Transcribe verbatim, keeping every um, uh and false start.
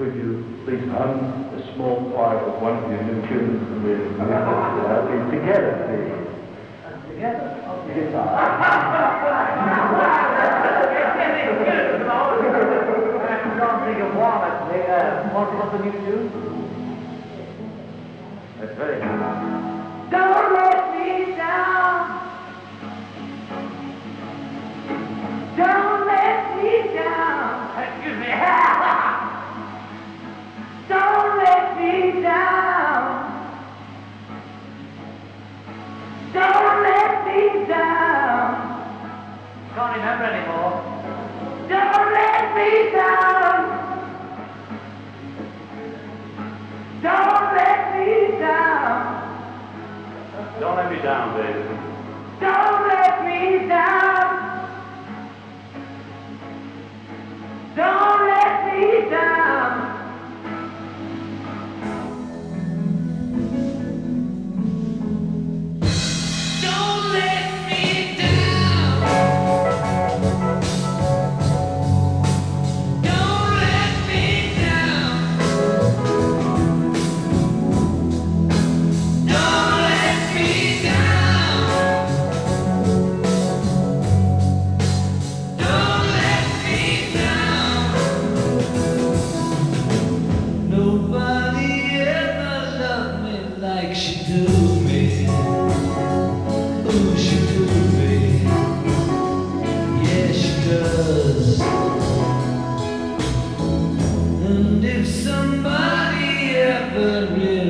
could you please hum a small part of one of your new tunes and we'll we'll, uh, we'll together, please. Together? Okay. Guitar. I'm trying to think of one, actually. Uh, what, what's the new tune? That's very good. Don't let me down. Don't let me down. Excuse me. Don't let me down. Don't let me down. Can't remember anymore. Don't let me down. Don't let me down. Don't let me down, baby. Don't let me down. Don't let me down. Don't let me down. Don't let me down. Don't let me down. Don't let me down. Nobody ever loved me like she do me. Ooh, she do me. Yeah, she does. And if somebody ever really